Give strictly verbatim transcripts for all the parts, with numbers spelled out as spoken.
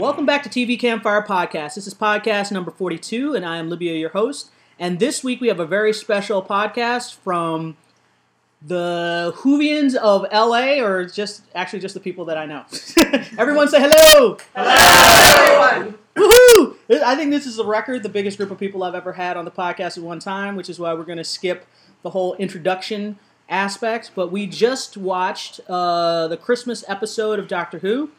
Welcome back to T V Campfire Podcast. This is podcast number forty-two, and I am Libya, your host. And this week we have a very special podcast from the Whovians of L A, or just actually just the people that I know. Everyone say hello! Hello, everyone! Woohoo! I think this is a record, the biggest group of people I've ever had on the podcast at one time, which is why we're going to skip the whole introduction aspect. But we just watched uh, the Christmas episode of Doctor Who.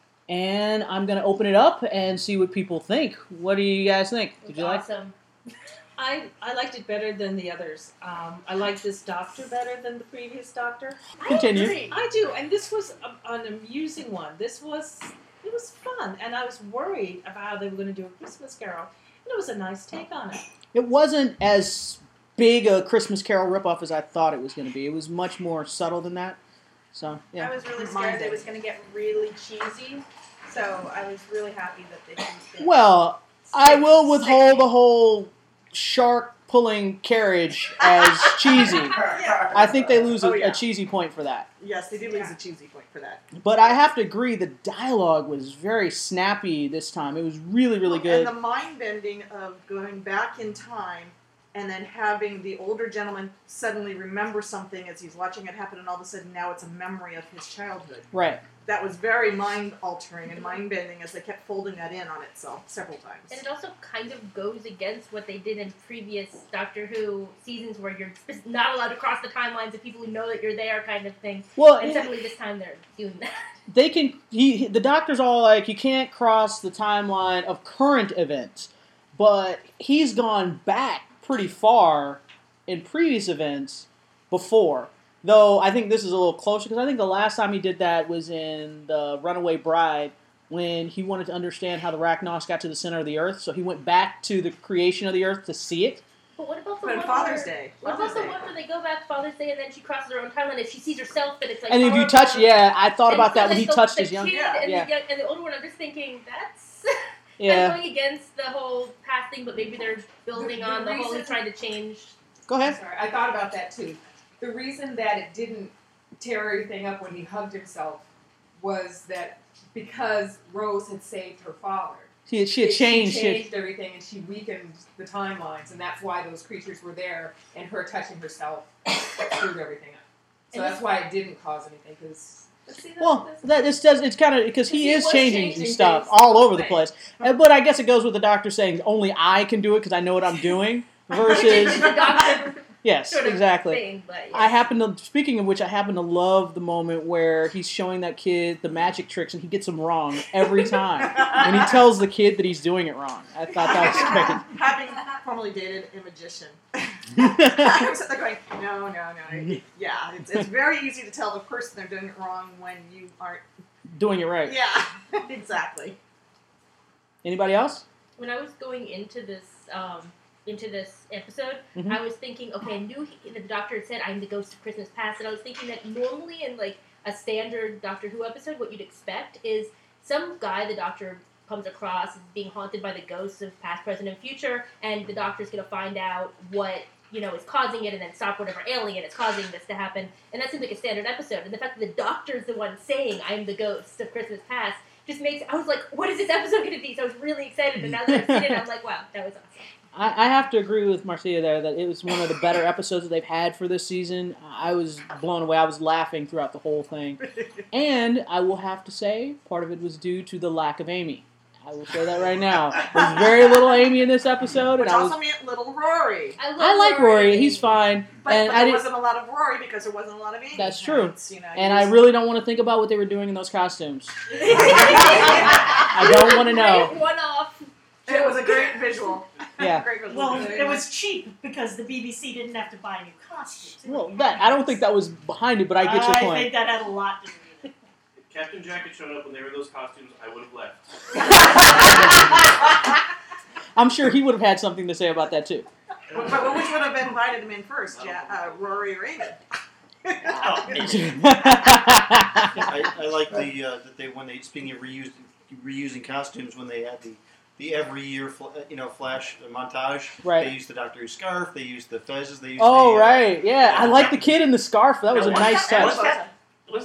And I'm going to open it up and see what people think. What do you guys think? Did you awesome. like I I liked it better than the others. Um, I liked this Doctor better than the previous Doctor. Continue. I agree. I do, and this was a, an amusing one. This was, it was fun, and I was worried about how they were going to do a Christmas Carol. And it was a nice take on it. It wasn't as big a Christmas Carol ripoff as I thought it was going to be. It was much more subtle than that. So, yeah. I was really scared that it was going to get really cheesy, so I was really happy that they used it. Well, I will withhold the whole shark pulling carriage as cheesy. Yeah. I think they lose a, Oh, yeah. a cheesy point for that. Yes, they do lose a cheesy point for that. But I have to agree, the dialogue was very snappy this time. It was really, really good. And the mind bending of going back in time and then having the older gentleman suddenly remember something as he's watching it happen, and all of a sudden now it's a memory of his childhood. Right. That was very mind-altering and mind-bending as they kept folding that in on itself several times. And it also kind of goes against what they did in previous Doctor Who seasons where you're not allowed to cross the timelines of people who know that you're there kind of thing. Well, and suddenly this time they're doing that. They can, he, the doctor's all like, you can't cross the timeline of current events. But he's gone back pretty far in previous events before. Though I think this is a little closer, because I think the last time he did that was in the Runaway Bride, when he wanted to understand how the Rachnos got to the center of the Earth, so he went back to the creation of the Earth to see it. But what about the But one Father's where, Day. What Father's about the Day. one where they go back Father's Day and then she crosses her own timeline? If she sees herself, then it's like. And if you horrible. touch, yeah, I thought And about so that when then he the- touched the his young. kid Yeah. And, Yeah. The, young- and the older one, I'm just thinking that's Yeah. kind of going against the whole past thing, but maybe they're building The- on the the whole reason- trying to change. Go ahead. Sorry, I thought about that too. The reason that it didn't tear everything up when he hugged himself was that because Rose had saved her father. She had, she had It- changed She it. changed everything, and she weakened the timelines, and that's why those creatures were there, and her touching herself screwed everything up. So And that's why it didn't cause anything, because... Well, that this does it's kind of because he He is was changing, changing stuff things. all over the Right. place. Uh, But I guess it goes with the doctor saying only I can do it because I know what I'm doing. Which is Versus, the doctor yes, sort of exactly. thing, but yeah. I happen to speaking of which, I happen to love the moment where he's showing that kid the magic tricks and he gets them wrong every time, and he tells the kid that he's doing it wrong. I thought that was great. Having formerly dated a magician. I'm sitting there going, no, no, no. Yeah, it's, it's very easy to tell the person they're doing it wrong when you aren't. Doing it right. Yeah, exactly. Anybody else? When I was going into this um, into this episode, Mhm. I was thinking, okay, I knew he, the doctor had said, I'm the ghost of Christmas past, and I was thinking that normally in like a standard Doctor Who episode, what you'd expect is some guy the doctor comes across is being haunted by the ghosts of past, present, and future, and the doctor's going to find out what, you know, is causing it and then stop whatever alien is causing this to happen. And that seems like a standard episode. And the fact that the doctor's the one saying, I'm the ghost of Christmas past, just makes, I was like, what is this episode going to be? So I was really excited, and now that I've seen it, I'm like, wow, that was awesome. I, I have to agree with Marcia there that it was one of the better episodes that they've had for this season. I was blown away. I was laughing throughout the whole thing. And I will have to say, part of it was due to the lack of Amy. I will say that right now. There's very little Amy in this episode. Which and I, was, also meant little Rory. I, love I like Rory. He's fine. But, and but I there didn't, wasn't a lot of Rory because there wasn't a lot of Amy. That's true. It's, you know, and he I was- really don't want to think about what they were doing in those costumes. I don't want to know. One off. It was a great visual. Yeah. Great visual. Well, it was cheap because the B B C didn't have to buy new costumes. Well, that I don't think that was behind it, but I get your I point. think that had a lot to do with it. If Captain Jack had shown up when they were in those costumes, I would have left. I'm sure he would have had something to say about that too. But, but which would have invited him in first, ja- uh, Rory or Amy? I, I like the uh, that they when they speaking of reused, reusing costumes when they had the the every year fl- you know flash montage. Right. They used the Doctor Who scarf. They used the fezzes. They used Oh the, uh, right, yeah. I like the kid in the scarf. That was a Now, nice was touch. that, was that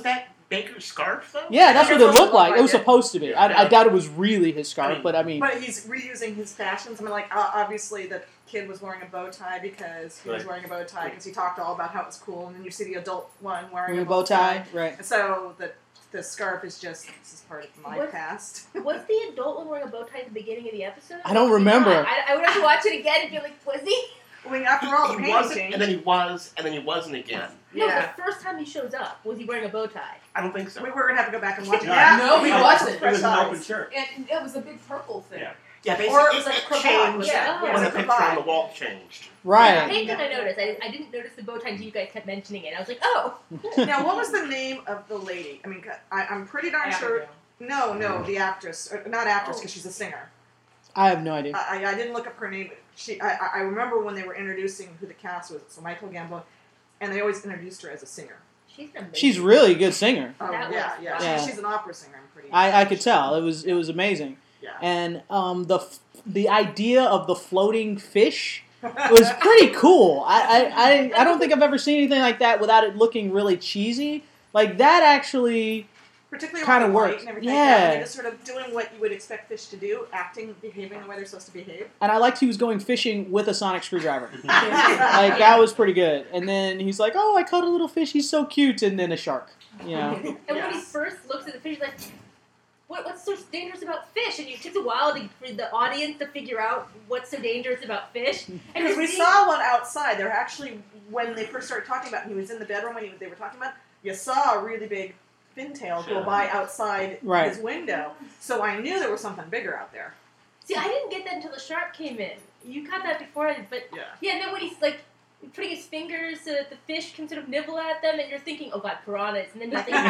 Baker's scarf, though? Yeah, that's what it looked like. It was it. supposed to be. I, I Yeah. doubt it was really his scarf, I mean- but I mean, But he's reusing his fashions. I mean, like, uh, obviously the kid was wearing a bow tie because he was Right. wearing a bow tie because he talked all about how it was cool, and then you see the adult one wearing wearing a a bow tie, right? And so the the scarf is just, this is part of my What- past. Was the adult one wearing a bow tie at the beginning of the episode? I don't Or was he remember. not? I, I would have to watch it again and be like, was he? I mean, after all the He painting wasn't, changed. and then he was, and then he wasn't again. No, Yeah. the first time he shows up, was he wearing a bow tie? I don't think so. We were gonna have to go back and watch it. Yeah. No, he we wasn't. watched It was an Fresh open Eyes. shirt. And it was a big purple thing. Yeah. Yeah, basically, Or it was like a cravat. changed Yeah, yeah, when it the was a picture on the cravat. wall changed. Right. Paint that I noticed. I, I didn't notice the bow tie until you guys kept mentioning it. I was like, oh. Now, what was the name of the lady? I mean, I, I'm pretty darn sure. Abigail. No, no, the actress, or not actress, because she's a singer. I have no idea. I, I I didn't look up her name. But she, I, I- I remember when they were introducing who the cast was. So Michael Gambon, and they always introduced her as a singer. She's an amazing. She's really a good singer. Oh That yeah, was yeah, fun. She, she's an opera singer. I'm pretty. I, I could tell it was it was amazing, Yeah. and um, the f- the idea of the floating fish was pretty cool. I, I, I, I don't think I've ever seen anything like that without it looking really cheesy. Like that actually. Particularly kinda around the light worked. and everything. Yeah. Like that. They're just sort of doing what you would expect fish to do, acting, behaving the way they're supposed to behave. And I liked he was going fishing with a sonic screwdriver. Like that was pretty good. And then he's like, "Oh, I caught a little fish. He's so cute." And then a shark. You know. And when he Yes. first looks at the fish, he's like, what, what's so dangerous about fish? And it takes a while to, for the audience to figure out what's so dangerous about fish. And Because to we see- saw one outside. They're actually, when they first started talking about it, he was in the bedroom when he, they were talking about it, you saw a really big fintail go Sure. by outside Right. his window. So I knew there was something bigger out there. See, I didn't get that until the shark came in. You caught that before, but Yeah. yeah. And then when he's like putting his fingers so that the fish can sort of nibble at them, and you're thinking, "Oh God, piranhas!" And then you're thinking, they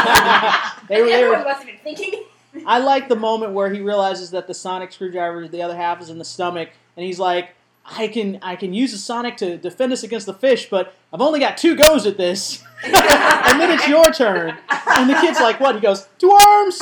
I were, mean, they everyone were, must have been thinking. I like the moment where he realizes that the sonic screwdriver, the other half, is in the stomach, and he's like, "I can, I can use a sonic to defend us against the fish, but I've only got two goes at this, and then it's your turn." And the kid's like, "What?" He goes, "Two arms."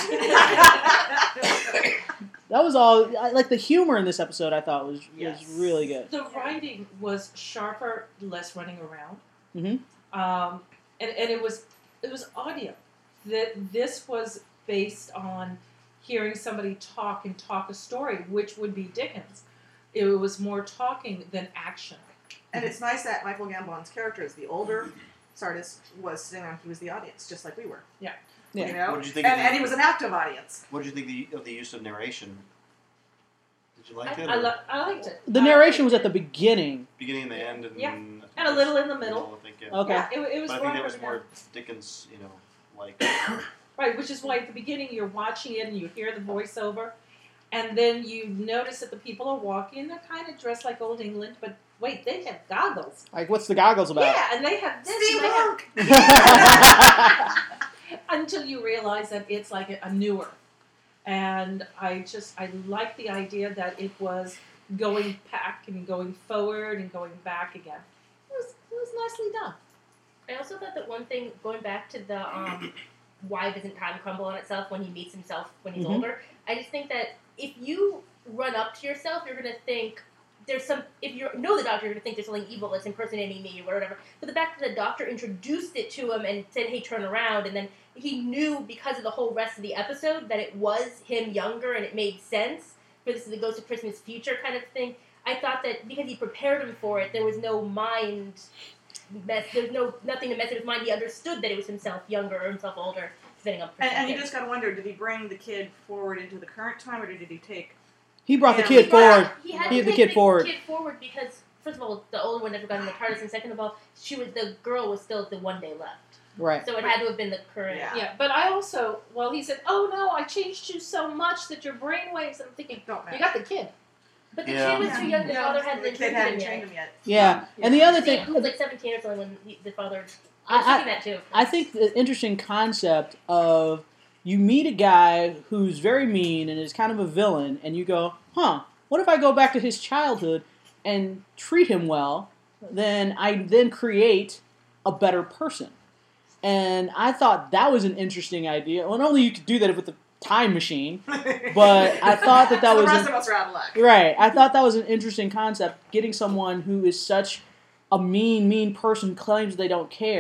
That was all. I, like the humor in this episode, I thought was Yes. was really good. The writing was sharper, less running around. Mhm. Um, and, and it was it was audio. That this was based on hearing somebody talk and talk a story, which would be Dickens. It was more talking than action. And it's nice that Michael Gambon's character is the older Sardis was sitting around. He was the audience, just like we were. Yeah. Yeah. You know? What did you think And, of the- and he was an active audience. What did you think the, of the use of narration? Did you like I, it? I, or lo- I liked it. The I narration liked was at it. the beginning. beginning and the end, and Yeah. I think And a little in the middle. I think, yeah. Okay. Yeah, it, it was But I think that running was more around. Dickens, you know, like. Right, which is why at the beginning you're watching it and you hear the voiceover, and then you notice that the people are walking. They're kind of dressed like old England, but wait, they have goggles. Like, what's the goggles about? Yeah, and they have this. and they have- Steampunk! until you realize that it's like a, a newer. And I just I like the idea that it was going back and going forward and going back again. It was it was nicely done. I also thought that one thing, going back to the um, why doesn't time crumble on itself when he meets himself when he's Mhm. older, I just think that if you run up to yourself, you're going to think there's some, if you know the doctor, you're going to think there's something evil that's impersonating me or whatever. But the fact that the doctor introduced it to him and said, hey, turn around, and then he knew because of the whole rest of the episode that it was him younger and it made sense for this is the Ghost of Christmas Future kind of thing. I thought that because he prepared him for it, there was no mind mess. There's no nothing to mess with his mind. He understood that it was himself younger or himself older, depending on And, and you perspective. just gotta wonder, did he bring the kid forward into the current time, or did he take... He brought the Yeah, kid he brought- forward. He had He to had the take kid the forward. kid forward because first of all, the older one never got in the TARDIS, and second of all, she was the girl was still the one day left, Right. so it had to have been the current. Yeah. Yeah, but I also, well, he said, "Oh no, I changed you so much that your brain waves." And I'm thinking, Don't matter. you got the kid. But the Yeah. kid was too young. The Yeah, father hadn't the been kid trained hadn't him trained yet. him yet. Yeah. And the other See, thing, he was like seventeen or something when he, the father. I I- was I- thinking that too. I think the interesting concept of you meet a guy who's very mean and is kind of a villain, and you go, huh, what if I go back to his childhood and treat him well, then I then create a better person. And I thought that was an interesting idea. Well, not only you could do that with the time machine, but I thought that that So was the rest an- of us are out of luck. right. I thought that was an interesting concept, getting someone who is such a mean, mean person, claims they don't care,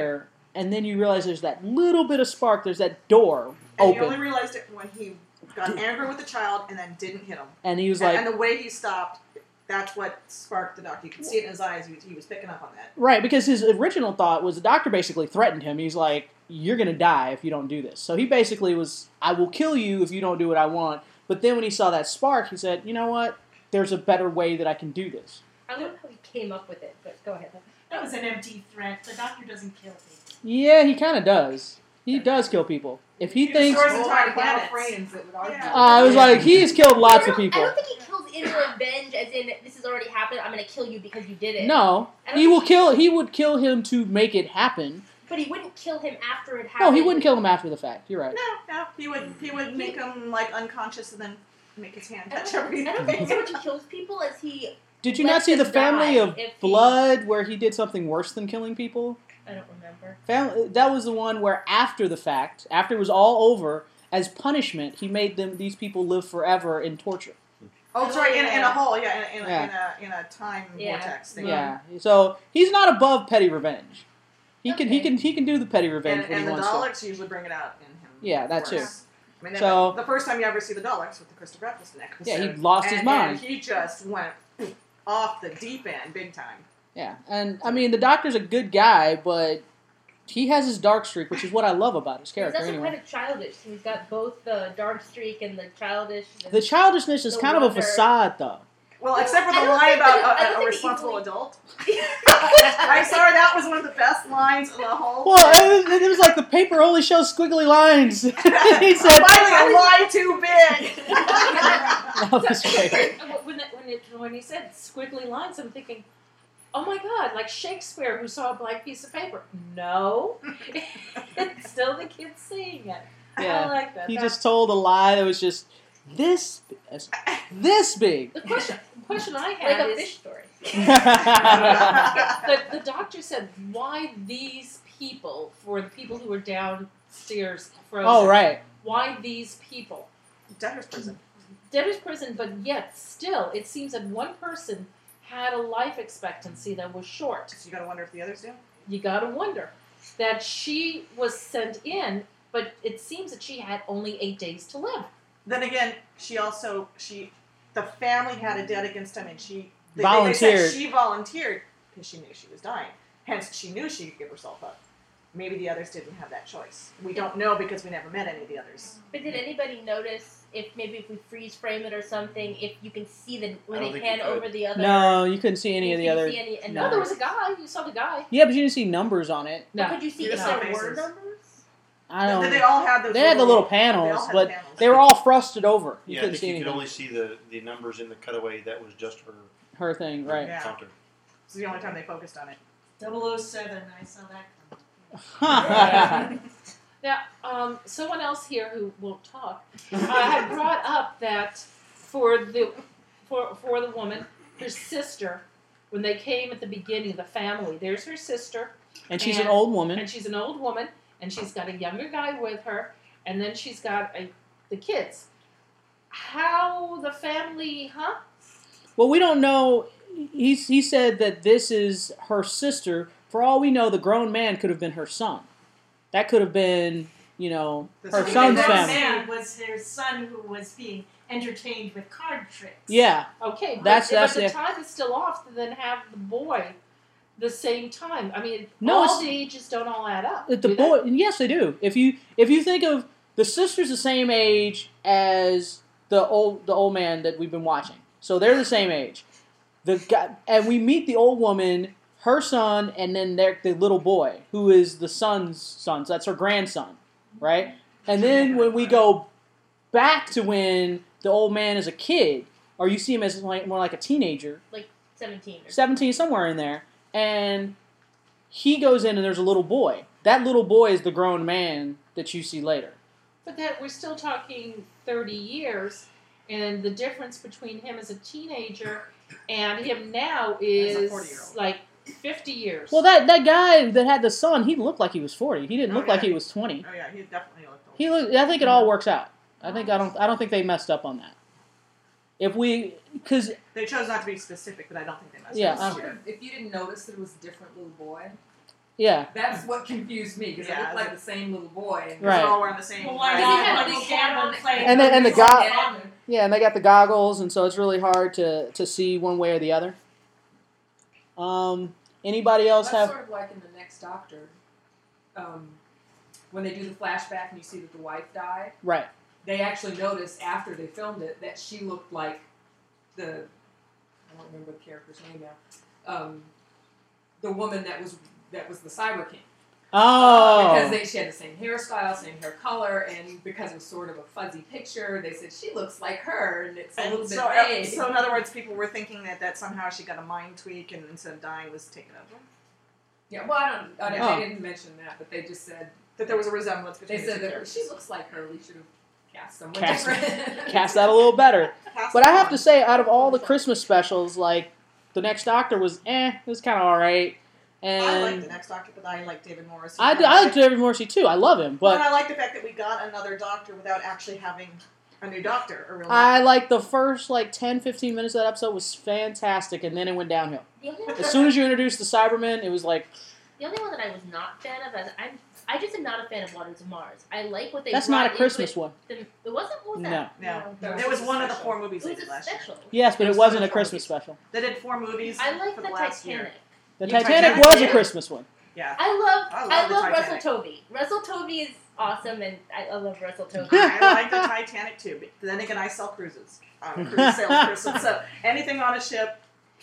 and then you realize there's that little bit of spark. There's that door And you only open, realized it when he got angry with the child and then didn't hit him. and he was And, like, and the way he stopped, that's what sparked the doctor. You could see it in his eyes. He was, he was picking up on that. right, because his original thought was the doctor basically threatened him. He's like, you're gonna die if you don't do this. So he basically was, I will kill you if you don't do what I want. But then when he saw that spark, he said, you know what? There's a better way that I can do this. I love how he came up with it, but go ahead. That was an empty threat. The doctor doesn't kill people. Yeah, he kind of does. He does kill people. If he He thinks, destroys Well, entire I have planets. friends that would argue. Yeah. uh, I was like, he's killed lots I of don't- people. I don't think he kills in revenge, as in this has already happened. I'm gonna kill you because you did it. No, I don't he will think- kill. He would kill him to make it happen. But he wouldn't kill him after it No, happened. he wouldn't kill him after the fact. You're right. No, no. He would he would make him like unconscious and then make his hand I touch don't, everything. I don't think so much he kills people as he. Did you Let not see the him Family die of if he- Blood where he did something worse than killing people? I don't remember. Fam- that was the one where after the fact, after it was all over, as punishment, he made them these people live forever in torture. Oh, that's right. In, in a hole, yeah, in, in, Yeah. in a in a time Yeah. vortex thing. Yeah. So he's not above petty revenge. He can he Okay. can he can do the petty revenge And, when and he the wants Daleks usually bring it out in him. Yeah, that of too. course. I mean, So- the first time you ever see the Daleks with the Christopher Eccleston episode. Yeah, he lost and, his mind. And he just went off the deep end, big time. to. Yeah, and I mean the Doctor's a good guy, but he has his dark streak, which is what I love about his He's character. also Anyway, kind of childish. He's got both the dark streak and the childish. And the childishness is the kind of a wonder. facade, though. Well, Well, except for I the don't line think that- about I a, don't a, a think responsible equally- adult. I'm sorry, that was one of the best lines of the whole. Well, thing. it was, it was like the paper only shows squiggly lines. he said, Finally, a lie too big. that was great. when, it, when, it, when he said squiggly lines, I'm thinking, oh my God, like Shakespeare who saw a blank piece of paper. No, it's still the kid seeing it. I Yeah, like that. he That- just told a lie that was just this this big. the question, question I like had a is, fish story. the, the doctor said, why these people, for the people who are downstairs frozen, Oh right. why these people? Debtor's prison. Debtor's prison, but yet still, it seems that one person had a life expectancy that was short. So you gotta wonder if the others do. You gotta wonder that she was sent in, but it seems that she had only eight days to live. Then again, she also she the family had a debt against him, and she they, Volunteered. They said she volunteered because she knew she was dying. Hence, she knew she could give herself up. Maybe the others didn't have that choice. We don't know because we never met any of the others. But did anybody notice if maybe if we freeze frame it or something, if you can see the when I don't they think pan you could. over the other? No, you couldn't see any of the Can you other. see any, and No. No, there was a guy. You saw the guy. Yeah, but you didn't see numbers on it. But No. could you see You if just saw there were faces. numbers? I They, don't. they all had those. They had the little they panels, all had but panels. they were all frosted over. You Yeah, I couldn't think see you anything. could only see the, the numbers in the cutaway. That was just her Her thing, right? Yeah. counter. This is the only time they focused on it. double oh seven, I saw that coming. Now, um, someone else here who won't talk uh, had brought up that for the for for the woman, her sister, when they came at the beginning, the family. There's her sister, And she's an And- old woman. and she's an old woman, and she's got a younger guy with her, and then she's got a, the kids. How the family, huh? Well, we don't know. He's, he said that this is her sister. For all we know, the grown man could have been her son. That could have been, you know, The her son- son's that family. man was their son who was being entertained with card tricks. Yeah, Okay, but, That's- that's but the it. time is still off to then have the boy the same time. I mean, No, all it's- the ages don't all add up. the do they? boy. Yes, they do. If you if you think of the sister's the same age as the old the old man that we've been watching, so they're the same age. The guy, and we meet the old woman, her son, and then their the little boy who is the son's son. So that's her grandson, right? And then when we go back to when the old man is a kid, or you see him as like more like a teenager, Seventeen. Or seventeen somewhere in there, and he goes in and there's a little boy. That little boy is the grown man that you see later. But that we're still talking thirty years, and the difference between him as a teenager and him now As a is forty-year-old. like fifty years. Well, that, that guy that had the son, he looked like he was forty. He didn't Oh, look like yeah. he was twenty. Oh yeah, he definitely looked old. He looked, I think it all works out. I think I don't I don't think they messed up on that. If we because They chose not to be specific, but I don't think they messed Yeah, up. uh, If you didn't- if you didn't notice that it was a different little boy, Yeah. That's what confused me because Yeah, it looked like the same little boy. And Right. They're all wearing the same. Well, why right. not? He had Like a the little camera camera playing. And then- and the He go- had on Yeah, and they got the goggles, and so it's really hard to, to see one way or the other. Um, anybody else That's have? sort of like in the next Doctor, um, when they do the flashback and you see that the wife died. Right. They actually noticed after they filmed it that she looked like the I don't remember the character's name now. Um, the woman that was that was the Cyber King. Oh. Because they, she had the same hairstyle, same hair color, and because it was sort of a fuzzy picture, they said she looks like her, and it's a And little bit so, uh, vague. so in other words, people were thinking that, that somehow she got a mind tweak and instead of dying was taken over. Yeah, well, I don't. I, Oh. They didn't mention that, but they just said That there was a resemblance they between the said two that characters. she looks like her. We should have cast someone Cast- different. Cast that a little better. Pass But it I have on. to say, out of all the Christmas specials, like, The Next Doctor was eh, it was kind of alright. And I like the next Doctor, but I like David Morris. I, do- I like David Morrissey too. I love him, But but I like the fact that we got another Doctor without actually having a new Doctor. A real I like the first like ten, fifteen minutes of that episode was fantastic, and then it went downhill. The only, one, As soon as you introduced the Cybermen, it was like, the only one that I was not a fan of, as I'm, I just am not a fan of Waters of Mars. I like what they. that's brought not a into Christmas it. one. The, it wasn't. What was No. that? No. No. It was one of the Special. four movies It they was did a last year. special. Yes, but It it was wasn't a four Christmas movies. special. They did four movies I like for the the last Titanic. year. The You Titanic Titanic was a too? Christmas one. Yeah. I love. I love I the love Russell Titanic. Tovey. Russell Tovey is awesome, and I, I love Russell Tovey. I like the Titanic too. But then again, I sell cruises. I'm a cruise salesperson, so anything on a ship.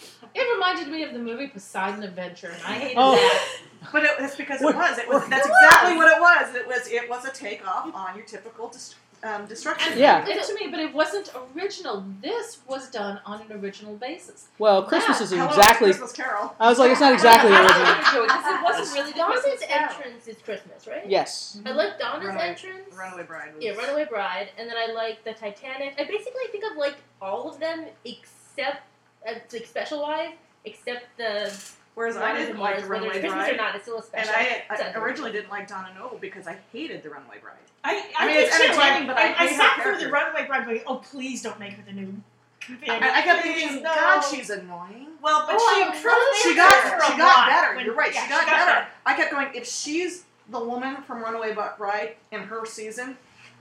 It reminded me of the movie Poseidon Adventure, and I hated Oh. that. But it, it's because it What- was. It was. what- That's It exactly was. what it was. It was. It was a takeoff on your typical dest- um, destruction. Yeah. movie. And to me, but it wasn't original. This was done on an original basis. Well, Christmas Yeah. isn't Hello, exactly. Christmas Carol. I was like, it's not exactly I original. wanted to do it because it wasn't really the Donna's Christmas Carol. entrance is Christmas, right? Yes. I like Donna's Runaway- entrance. Runaway Bride. Was, Yeah, Runaway Bride, and then I like the Titanic. I basically think I've liked all of them except, uh, like special wise, except the Whereas I Waters didn't of like Mars, the whether Runaway it's Christmas Bride. or not. It's still a And special. I, I It's originally didn't like Donna Noble because I hated the Runaway Bride. I, I, I mean, did it's too. entertaining, but I I, hate her sat through character. the Runaway Bride going, oh, please don't make her the new companion. I, I kept thinking, No. God, she's annoying. Well, but Oh, she I improved love She her got, character she a got lot better. when- You're right. yeah, she got better. I kept going, if she's the woman from Runaway Bride in her season,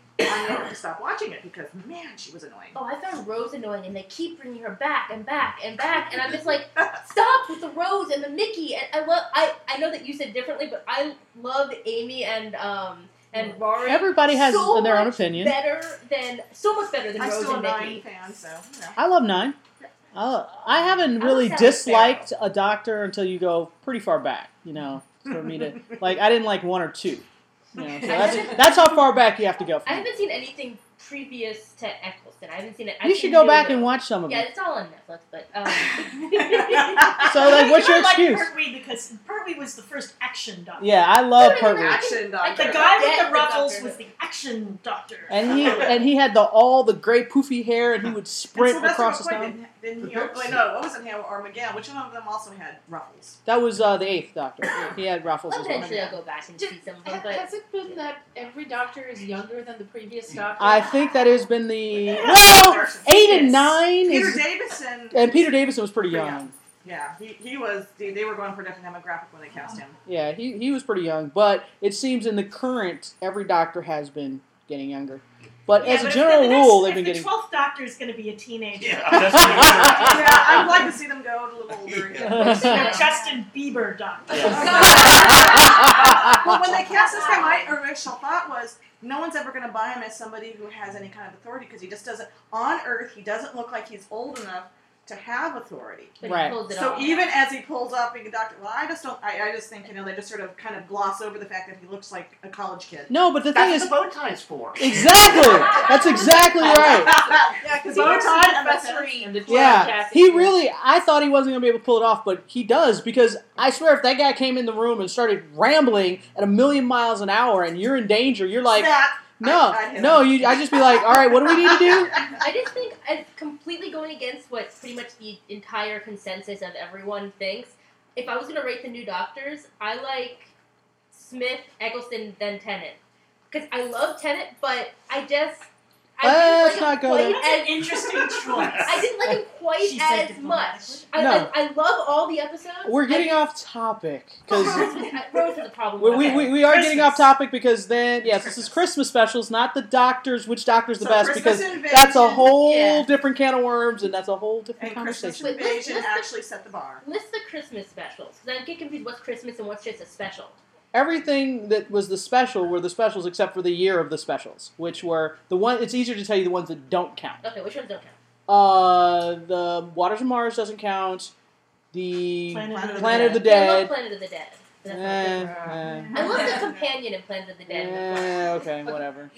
I never to stop watching it because, man, she was annoying. Oh, I found Rose annoying, and they keep bringing her back and back and back, and I'm just like, stop with the Rose and the Mickey. And I love. I I know that you said differently, but I love Amy and um and Rory. Everybody has so their own much opinion. Better than so much better than I'm Rose still a and Nine Mickey. fan, so, you know. I love Nine. I, I haven't I really love Sally disliked a Doctor until you go pretty far back. You know, for me to like, I didn't like one or two. You know, so that's that's how far back you have to go. For I me. haven't seen anything previous to Eccleston. I haven't seen it. You I've should seen go New back though. and watch some of Yeah, it. it's all on Netflix, but um. So, like, what's your I like excuse? Pertwee because Pertwee was the first action doctor. Yeah, I love No, no, no, Pertwee. no, I Action can- doctor. The guy with Dead the ruffles doctor. was the action doctor. And he and he had the all the gray poofy hair, and he would And sprint Sylvester across the McCoy snow. didn't, didn't he? Wait, no, what was it? Him or McGann? Which one of them also had ruffles? That was uh, the eighth Doctor. He had ruffles as well. Eventually, I'll go back and see some of them, Ha- but Has it been that every doctor is younger than the previous doctor? I think that has been the Yeah. well, eight and Yes. nine Peter is, Davison. and Peter Davison was pretty Pretty young. young. Yeah, he, he was. They, they were going for a different demographic when they cast him. Yeah, he he was pretty young, but it seems in the current every Doctor has been getting younger. But Yeah, as a but if general the next- rule, they've if been the getting. twelfth doctor is going to be a teenager. Yeah. Yeah, I'd like to see them go a little older again. Yeah. The Justin Bieber doctor. Well, when they cast this guy, my original thought was no one's ever going to buy him as somebody who has any kind of authority because he just doesn't. On Earth, he doesn't look like he's old enough to have authority. but Right. he pulls it So off. even as he pulls up being a doctor, well, I just don't. I, I just think you know they just sort of kind of gloss over the fact that he looks like a college kid. No, but the thing That's is, what the bow tie's for. exactly. That's exactly right. Yeah, because the bow tie and the professory and the Yeah, Cassie he were- really. I thought he wasn't gonna be able to pull it off, but he does because I swear, if that guy came in the room and started rambling at a million miles an hour and you're in danger, you're like, that. no, I- I'd hit no. him. You, I just be like, all right, what do we need to do? I just think, uh, completely going against what pretty much the entire consensus of everyone thinks, if I was going to rate the new Doctors, I like Smith, Eccleston, then Tennant. Because I love Tennant, but I just, I didn't Let's like him not go quite there. That's an as interesting choice. I didn't like him quite She said as much. diplomatically. I, No. I, I love all the episodes. We're getting I off topic because Rose was, Rose was a problem. we, with we, it. we, we are getting Christmas. off topic because then yes, this is Christmas. Christmas specials, not the doctors. Which doctor's the So best? Christmas Because Invasion, that's a whole Yeah. different can of worms, and that's a whole different And Christmas conversation. Wait, let's- Invasion let's- actually set the bar. List the Christmas specials because I get confused. What's Christmas and what's just a special? Everything that was the special were the specials except for the year of the specials, which were the one. It's easier to tell you the ones that don't count. Okay, which ones don't count? Uh, the Waters of Mars doesn't count. The Planet of the Planet of the I love Dead. Planet of the Dead. That's my Eh, favorite. eh. I love the companion in Planet of the Dead. Eh, okay, whatever.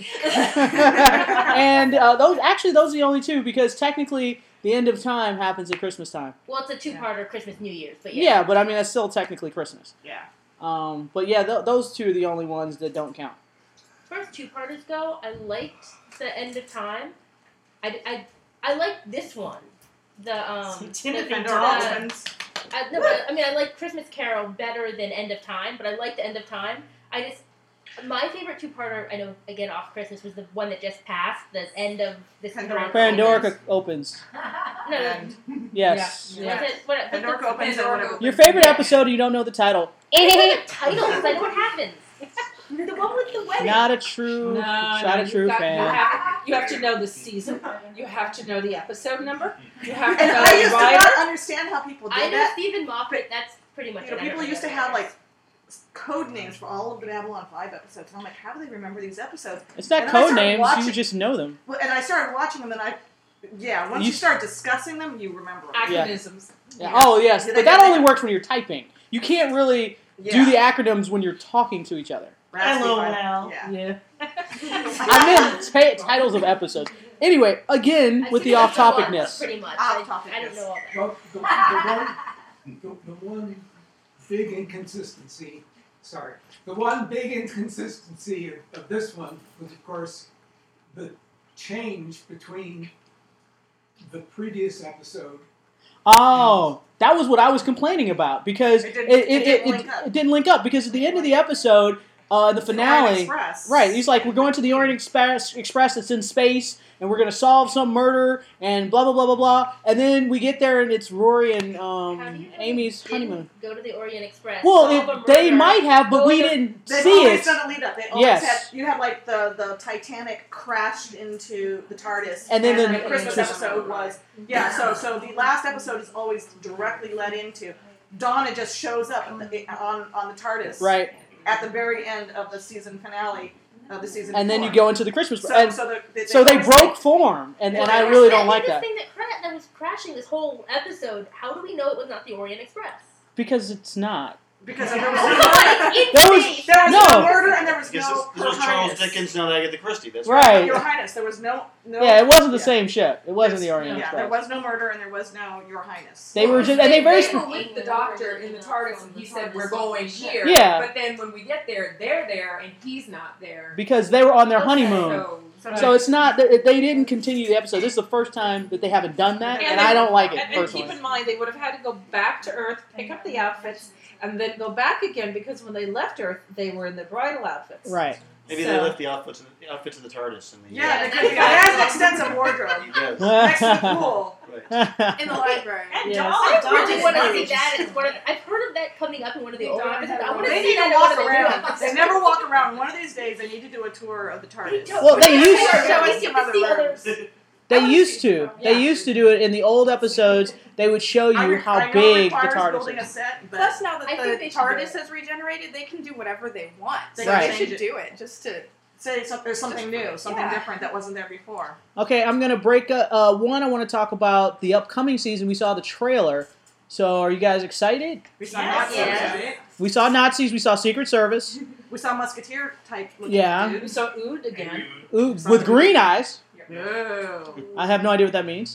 and uh, those actually those are the only two because technically the end of time happens at Christmas time. Well, it's a two-parter, Christmas, New Year's, but yeah. Yeah, but I mean that's still technically Christmas. Yeah. Um, but yeah, th- those two are the only ones that don't count. As far as two-parters go, I liked the end of time. I, I, I liked this one. The um. Timothy the, And the- Dalton's. I, no, but, I mean, I like Christmas Carol better than End of Time, but I like the End of Time. I just my favorite two-parter, I know, again off Christmas, was the one that just passed. The end of this Pandora. Pandora opens. No, no. And Yes. Yeah. Was it, what, what Pandora the, opens and Pandora whatever. Your favorite episode, you don't know the title. I know the title because I know what happens. The one with the wedding. Not a true, No, not no, a true you got- fan. You have, you have to know the season. You have to know the episode number. You have to And know I the used to writer. not understand how people did I know that. Stephen Moffat. That's pretty much You know, it. I people don't used to know. have like code names for all of the Babylon five episodes, and I'm like, how do they remember these episodes? It's not And I code started names, watching- you just know them. Well, and I started watching them, and I, yeah, once You you, start discussing them, you remember them. Yeah. Acronisms. Yeah. Oh, yes, Yeah, but they- that they- only works when you're typing. You can't really Yeah. do the acronyms when you're talking to each other. Raspy LOL. Bible. Yeah. Yeah. I meant ta- titles of episodes. Anyway, again, I with the think that's the one, off-topicness. Pretty much. I, Off-topicness. I don't know all that. Well, the, the one, the, the one big inconsistency, sorry, the one big inconsistency of, of this one was, of course, the change between the previous episode. Oh, that was what I was complaining about because It it, didn't- it, it it, didn't it, link up. it didn't link up because at the end of the episode, uh, the Orient finale, Express. right? He's like, we're going to the Orient Express, Express that's in space, and we're going to solve some murder and blah blah blah blah blah. And then we get there and it's Rory and um, How do you know Amy's they didn't honeymoon. Go to the Orient Express. Well, solve a it, they murder, might have, but go we to- didn't They've see always it. done a lead up. They always Yes. had you had like the, the Titanic crashed into the TARDIS, And then the- the Christmas just- episode was yeah. So so the last episode is always directly led into Donna just shows up at the, on on the TARDIS Right, at the very end of the season finale of the season. and then you before. go into the Christmas. So and, so, the, they, so they always- broke form, and, and I really don't like this that thing that, cra- that was crashing this whole episode. How do we know it was not the Orient Express? because it's not. because there was It's There was- space. there was No. no murder and there was Because no this, this Her was Charles Highness. Dickens, not Agatha Christie. That's Right. Your Highness. There was no no. Yeah, it wasn't the yeah. same ship. It wasn't the There's- Orient Yeah, Express. there was no murder and there was no Your Highness. They were just, and they very. They Sp- were with the doctor in the TARDIS, and he said, "We're going here." Yeah. But then when we get there, they're there, and he's not there. because they were on their Okay. honeymoon. So, So it's not that they didn't continue the episode. This is the first time that they haven't done that, and, And I they- don't like it And, and personally. keep in mind, they would have had to go back to Earth, pick up the outfits, and then go back again because when they left Earth, they were in the bridal outfits. Right. Maybe So- they left the outfits in the, the outfits in the TARDIS. And the, Yeah, they Yeah, could. They that's- had an extensive wardrobe He does. next to the pool. Right. In the library. And Yes. Dawn, I Dawn really is want to see nice. that. As one of the, I've heard of that coming up in one of the They older don't episodes. I have want to They see need that. to in one walk of the around. new They never walk around. One of these days, they need to do a tour of the TARDIS. Well, they used to. Show We us get some to see other others. rooms. They I wanna used see- to. They yeah. used to do it in the old episodes. They would show I you re- how I know it big the requires TARDIS building a is. set, but Plus, now that I the think they should do TARDIS it. has regenerated, they can do whatever they want. They So can they change should it. do it just to. say some, there's something new, something Yeah. different that wasn't there before. Okay, I'm gonna break. A, uh, one, I want to talk about the upcoming season. We saw the trailer. So, are you guys excited? We saw Yes. Nazis, Yes. right? We saw Nazis. We saw Secret Service. We saw Musketeer type looking Yeah. We dude. saw Ood again. Ooh, with green eyes. Oh. I have no idea what that means.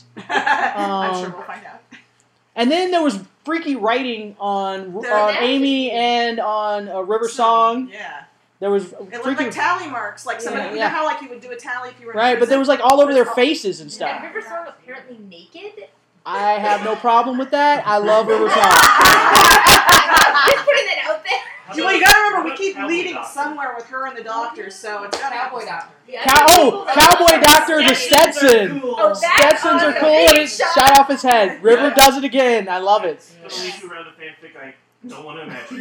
I'm sure Um, we'll find out. And then there was freaky writing on There- on that's Amy just- and on uh, River Song. Yeah. There was It looked freaky, like tally marks, like somebody. Yeah, You yeah. know how like you would do a tally if you were in right, but there prison? was like all over their faces and And stuff. River Song apparently naked. I have no problem with that. I love River Song. Just putting that out there. Well, you gotta remember, we How keep about leading Cowboy somewhere with her and the doctor, so it's gotta Cowboy doctor. Yeah, Cow- oh, Cowboy Doctor, the Stetsons are Stetson. cool. Oh, that's Stetsons are awesome. cool, and it's Shot. shot off his head. River does it again. I love it. At least you read the fanfic I don't want to imagine.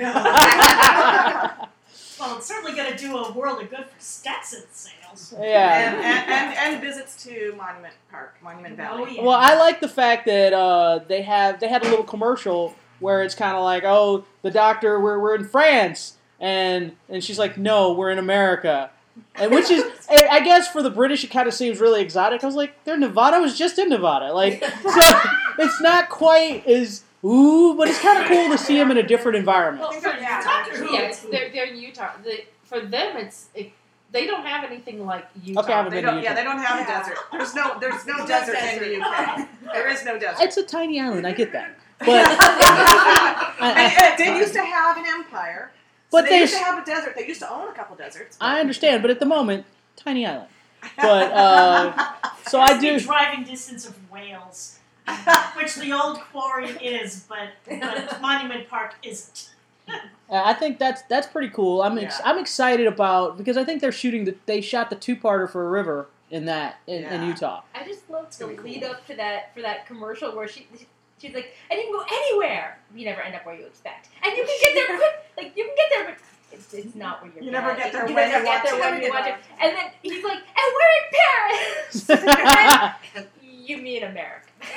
Well, it's certainly going to do a world of good for Stetson sales. Yeah. And, and, and, and visits to Monument Park, Monument Valley. Oh, yeah. Well, I like the fact that uh, they have they had a little commercial where it's kind of like, oh, the doctor, we're we're in France, and and she's like, no, we're in America, and which is, I I guess for the British, it kind of seems really exotic. I was like, they're Nevada. I was just in Nevada, like, so it's not quite as ooh, but it's kind of cool to see them in a different environment. Well, for, Yeah. Doctor Who. yeah, it's, they're, they're in Utah. The, for them, it's it, they don't have anything like Utah. Okay, I haven't They been to don't, Utah. yeah, they don't have a desert. There's no, there's no desert in the U K. There is no desert. It's a tiny island. I get that, but and, I, and they used to have an empire. So But they they used to s- have a desert. They used to own a couple deserts. I understand. But at the moment, tiny island. But uh, so I It's the do. driving distance of Wales, which the old quarry is, but, but Monument Park isn't. I think that's that's pretty cool. I'm ex- Yeah. I'm excited about because I think they're shooting the they shot the two parter for a river in that in, in Yeah. Utah. I just love the gonna be lead cool. up to that for that commercial where she she's like, and you can go anywhere. You never end up where you expect, and you can get there quick. Like you can get there, but it's, it's not where you're. You never get there you when never you get want there to. when you You want to. know. And then he's like, and we're in Paris. You mean America?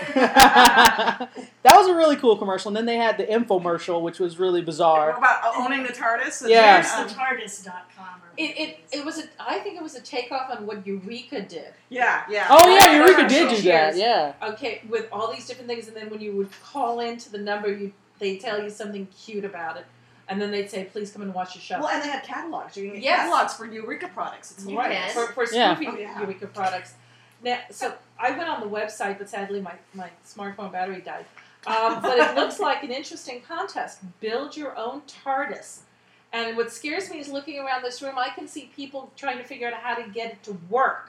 That was a really cool commercial, and then they had the infomercial, which was really What bizarre. about owning the TARDIS? Yeah. There's Um, the TARDIS dot com. or It, it it was a I think it was a takeoff on what Eureka did. yeah, yeah. Oh yeah, Eureka Commercial. did do that. Cheers. Yeah. Okay, with all these different things, and then when you would call into the number, you they tell you something cute about it, and then they'd say, "Please come and watch the show." Well, and they had catalogs. You can get Yes. catalogs for Eureka products. It's Right, Yes. for, for Yeah. spoofy Oh, yeah. Eureka products. Now, so I went on the website, but sadly my, my smartphone battery died. Um, but it looks like an interesting contest. Build your own TARDIS. And what scares me is looking around this room, I can see people trying to figure out how to get it to work.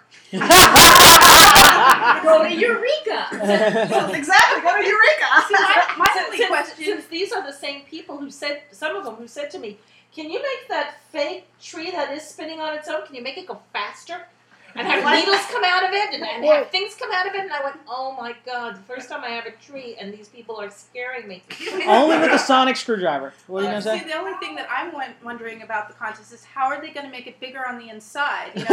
Go to Eureka. Exactly. Go to Eureka. my, my Since- only since, question. since these are the same people who said, some of them who said to me, can you make that fake tree that is spinning on its own, can you make it go faster? And have needles come out of it, and, and have things come out of it, and I went, oh my god, the first time I have a tree, and these people are scaring me. Only with a sonic screwdriver. What are you Uh, gonna see, say? the only thing that I'm won- wondering about the contest is how are they going to make it bigger on the inside? You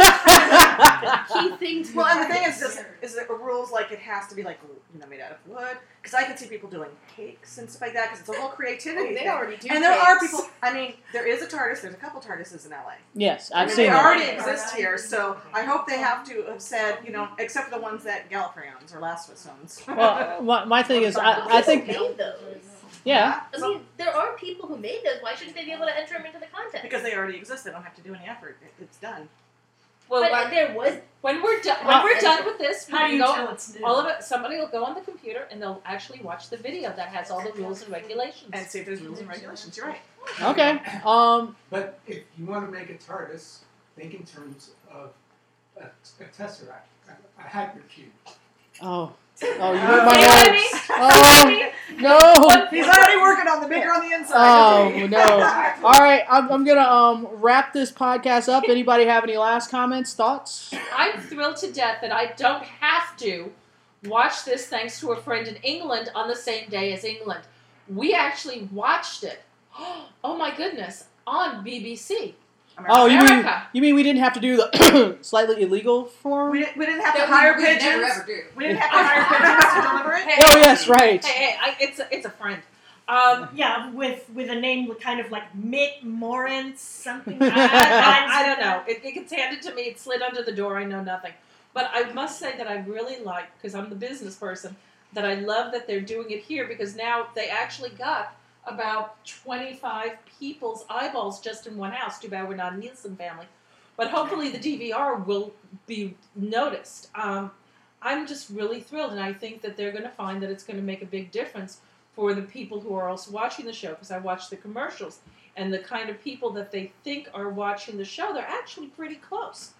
know, key thing to Well, and the thing is, is, is that rules like it has to be like you know made out of wood. Because I can see people doing cakes and stuff like that. Because it's a whole creativity. Oh, they thing. already do. And there are cakes. people. I mean, there is a TARDIS. There's a couple TARDISes in L A. Yes, I I've mean, seen they them. already exist here. So I hope they have to have said, you know, except for the ones that Gallifrey owns or Last of Us owns. Well, my, my thing is, I, I think, Who made those? yeah. I mean, there are people who made those. Why shouldn't they be able to enter them into the contest? Because they already exist. They don't have to do any effort. It, it's done. Well, but when, there was. when we're done, when Uh, we're done with this, we How do can you go. tell it's new? All of it. Somebody will go on the computer and they'll actually watch the video that has all the rules and regulations. And see if there's rules and regulations. You're right. Okay. Um. But if you want to make a TARDIS, think in terms of a, a tesseract, a, a Hagrid cube. Oh. Oh, you Uh, hurt my See what I mean? notes. See what I Oh mean? no. He's already working on the bigger on the inside. Oh isn't he? no! All right, I'm, I'm gonna um wrap this podcast up. Anybody have any last comments, thoughts? I'm thrilled to death that I don't have to watch this thanks to a friend in England on the same day as England. We actually watched it. Oh my goodness, on B B C. Oh, you mean America. you mean we didn't have to do the slightly illegal form? We, didn't- we didn't have to That hire we, we pigeons. never ever do. We didn't have to hire pigeons to deliver it. Hey, Oh yes, right. Hey, hey, I, it's a, it's a friend. Um, Yeah, with with a name kind of like Mitt Moritz, something. I, like I, that. I don't know. It, it gets handed to me. It slid under the door. I know nothing. But I must say that I really like, because I'm the business person, that I love that they're doing it here because now they actually got about twenty-five people's eyeballs just in one house. Too bad we're not a Nielsen family. But hopefully the D V R will be noticed. Um, I'm just really thrilled, and I think that they're going to find that it's going to make a big difference for the people who are also watching the show, because I watch the commercials, and the kind of people that they think are watching the show, they're actually pretty close.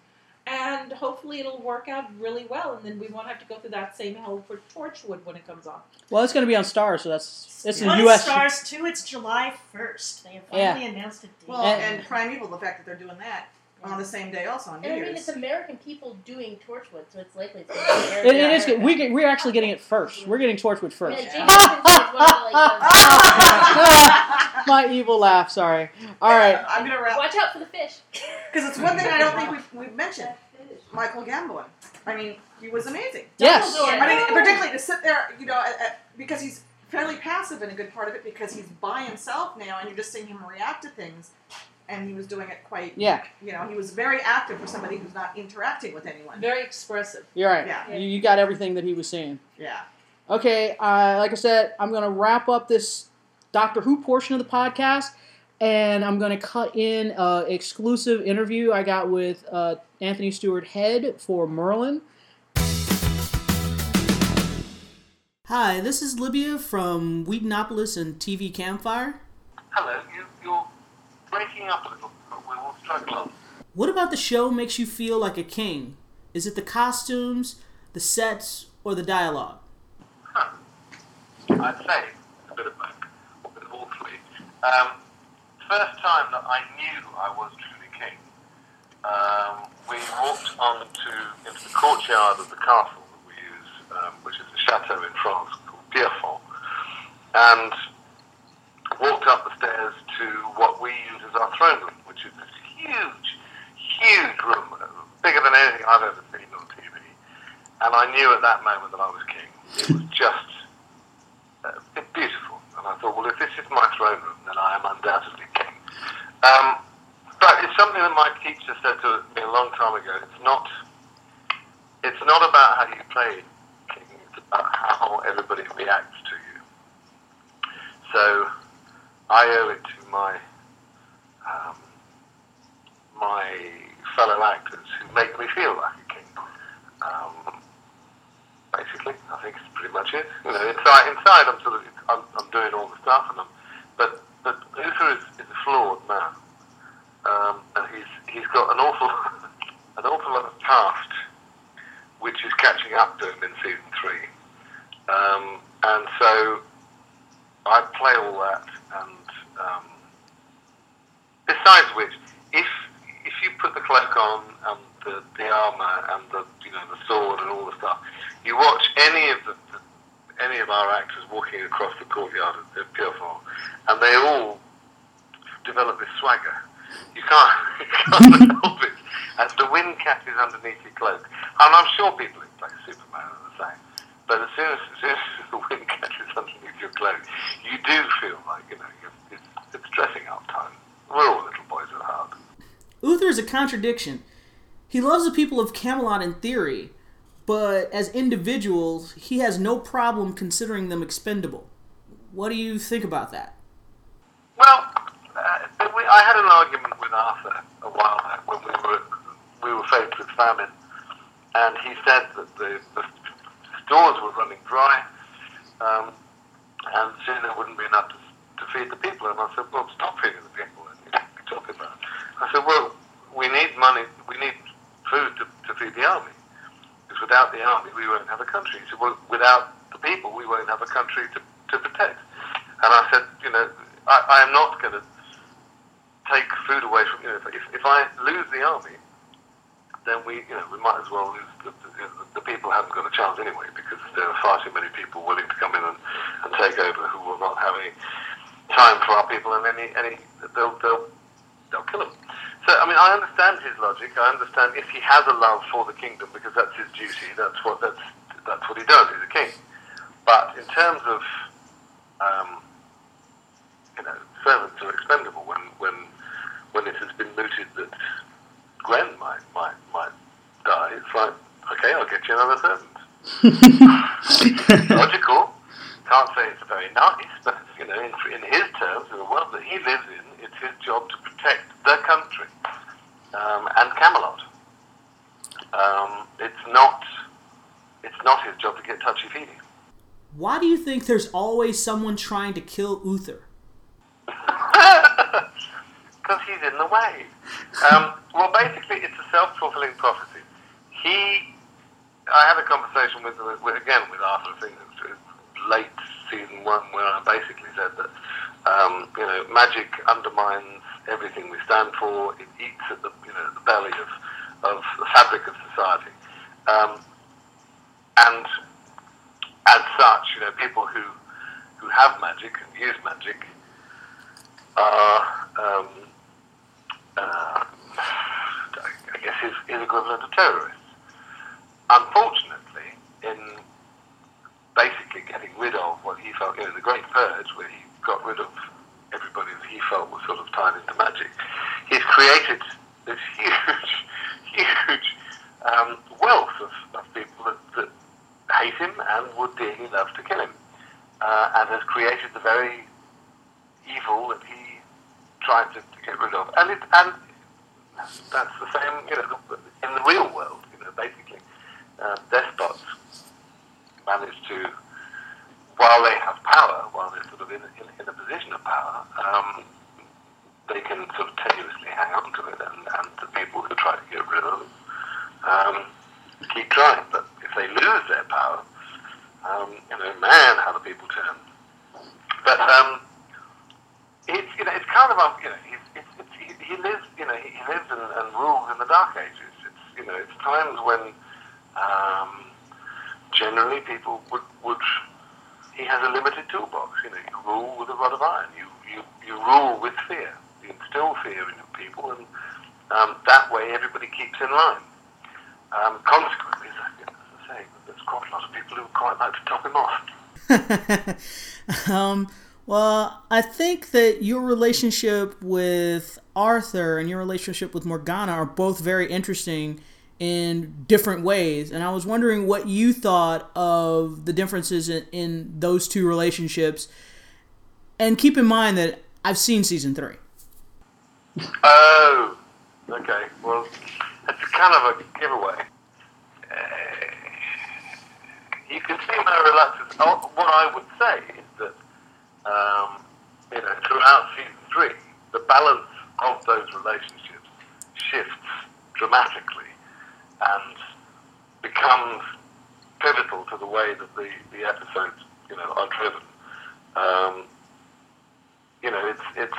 and hopefully it'll work out really well, and then we won't have to go through that same hell for Torchwood when it comes on. Well, it's going to be on Stars, so that's it's in Well, the U S. Stars too. It's July first. They have finally announced a date. Well, And- and, Primeval, the fact that they're doing that on the same day also on New And I mean, Year's. it's American people doing Torchwood, so it's likely it's going to be It, aired. it is. good. We get, we're actually getting it first. We're getting Torchwood first. Yeah, Jake Atkinson is one of the, like, the- My evil laugh. Sorry. All right. I'm gonna wrap Watch out for the fish. because it's one thing I don't think we've, we've mentioned. Michael Gambon. I mean, he was amazing. Yes. Dumbledore. I mean, particularly to sit there, you know, at, at, because he's fairly passive in a good part of it because he's by himself now, and you're just seeing him react to things, and he was doing it quite. Yeah. You know, he was very active for somebody who's not interacting with anyone. Very expressive. You're right. Yeah. You, you got everything that he was saying. Yeah. Okay. Uh, like I said, I'm going to wrap up this Doctor Who portion of the podcast, and I'm going to cut in an exclusive interview I got with uh, Anthony Stewart Head for Merlin. Hi, this is Libya from Whedonopolis and T V Campfire. Hello, you, you're breaking up a little, but we will struggle on. What about the show makes you feel like a king? Is it the costumes, the sets, or the dialogue? Huh. I'd say a bit of both, a bit of all three. Um, first time that I knew I was truly king, um, we walked on to, into the courtyard of the castle that we use, um, which is a chateau in France called Pierrefonds, and walked up the stairs to what we use as our throne room, which is this huge, huge room, bigger than anything I've ever seen on T V. And I knew at that moment that I was king. It was just uh, beautiful. And I thought, well, if this is my throne room, then I am undoubtedly king. Um, but it's something that my teacher said to me a long time ago. It's not, it's not about how you play king. It's about how everybody reacts to you. So I owe it to my um, my fellow actors who make me feel like a king. Um, basically, I think it's pretty much it. You know, inside, inside, I'm sort of, I'm, I'm doing all the stuff, and I'm, but but Uther is, is a flawed man, um, and he's he's got an awful an awful lot of past, which is catching up to him in season three, um, and so I play all that, and um, besides which, if if you put the cloak on and the, the armor and the you know the sword and all the stuff, you watch any of the, the any of our actors walking across the courtyard at, at Pierrefonds, and they all develop this swagger. You can't, you can't help it. As the wind catches underneath your cloak, and I'm sure people who play Superman are the same. But as soon as, as soon as the wind catches underneath your cloak, you do feel like you know you're, it's, it's dressing up time. We're all little boys at heart. Uther is a contradiction. He loves the people of Camelot in theory, but as individuals, he has no problem considering them expendable. What do you think about that? Well, uh, we, I had an argument with Arthur a while back when we were we were faced with famine, and he said that the, the stores were running dry, um, and soon there wouldn't be enough to, to feed the people. And I said, well, stop feeding the people. And what are you talking about? I said, well, we need money, we need food to, to feed the army. Because without the army, we won't have a country. He said, well, without the people, we won't have a country to, to protect. And I said, you know, I, I am not going to take food away from, you know, if, if I lose the army, then we, you know, we might as well lose the, the, the people haven't got a chance anyway, because there are far too many people willing to come in and, and take over who will not have any time for our people, and any, any they'll, they'll, they'll kill them. So, I mean, I understand his logic. I understand if he has a love for the kingdom, because that's his duty. That's what that's that's what he does. He's a king. But in terms of, um, you know, servants are expendable. When when when it has been mooted that Gwen might might might die, it's like, okay, I'll get you another servant. Logical. Can't say it's very nice, but you know, in, in his terms, in the world that he lives in, it's his job to protect the country um, and Camelot. Um, it's not. It's not his job to get touchy-feely. Why do you think there's always someone trying to kill Uther? Because he's in the way. Um, well, basically, it's a self-fulfilling prophecy. He, I had a conversation with, with again, with Arthur, I think it was late season one, where I basically said that, um, you know, magic undermines everything we stand for. It eats at the, you know, the belly of, of the fabric of society. Um, and as such, you know, people who, who have magic and use magic are, um, uh, I guess, his, his equivalent of terrorists. Unfortunately, in basically getting rid of what he felt, you know, the Great Purge, where he got rid of everybody that he felt was sort of tied into magic, he's created this huge, huge um, wealth of, of people that, that hate him and would dearly love to kill him, uh, and has created the very evil that he tried to, to get rid of. And it, and that's the same, you know, in the real world, you know, basically, uh, despots manage to, while they have power, while they're sort of in, in, in a position of power, um, they can sort of tenuously hang on to it, and, and the people who try to get rid of it um, keep trying. But if they lose their power, um, you know, man, how the people turn. But um, it's, you know, it's kind of, um, you know, he's, it's, it's, he, he lives, you know, he, he lives and, and rules in the Dark Ages. It's, you know, it's times when um, generally people would, would, he has a limited toolbox. You know, you rule with a rod of iron. You, you, you rule with fear. You instill fear in people, and um, that way everybody keeps in line. Um, consequently, as I say, there's quite a lot of people who quite like to top him off. um, well, I think that your relationship with Arthur and your relationship with Morgana are both very interesting in different ways, and I was wondering what you thought of the differences in, in those two relationships. And keep in mind that I've seen season three. Oh, okay. Well, that's kind of a giveaway. Uh, you can see my reluctance. Oh, what I would say is that, um, you know, throughout season three, the balance of those relationships shifts dramatically and becomes pivotal to the way that the, the episodes, you know, are driven. Um, you know, it's it's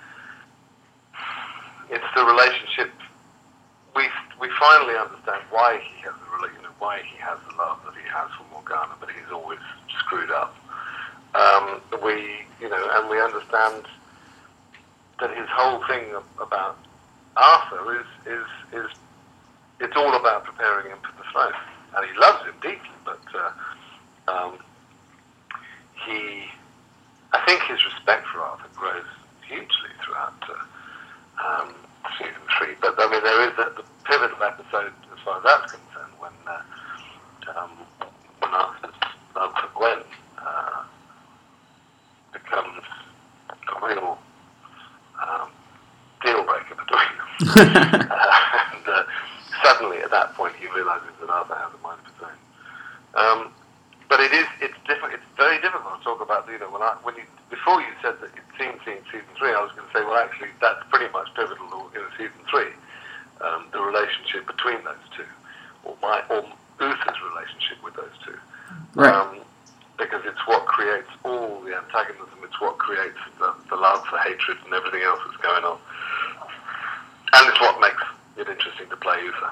it's the relationship. We we finally understand why he has the you know why he has the love that he has for Morgana, but he's always screwed up. Um, we you know, and we understand that his whole thing about Arthur is is is it's all about preparing him for the throne, and he loves him deeply. But uh, um, he, I think, his respect for Arthur grows hugely throughout uh, um, season three. But I mean, there is a, the pivotal episode, as far as that's concerned, when uh, um, when Arthur's love for Gwen uh, becomes a real um, deal breaker between them. uh, and uh, suddenly, at that point, he realizes that Arthur has a mind of his own. Um, but it is, it's different. It's very difficult to talk about. You know, when I, when you, before you said that you'd seen, seen season three, I was going to say, well, actually, that's pretty much pivotal in season three. Um, the relationship between those two, or my, or Uther's relationship with those two, right? Um, because it's what creates all the antagonism. It's what creates the, the love, the hatred, and everything else that's going on. And it's what makes it interesting to play Uther.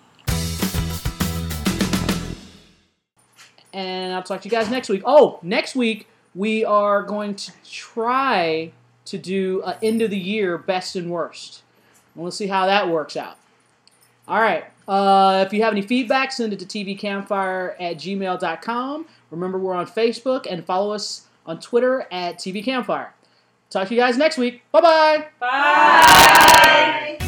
And I'll talk to you guys next week. Oh, next week we are going to try to do an end of the year best and worst. And we'll see how that works out. All right. Uh, if you have any feedback, send it to t v campfire at gmail dot com. Remember, we're on Facebook, and follow us on Twitter at T V Campfire. Talk to you guys next week. Bye-bye. Bye.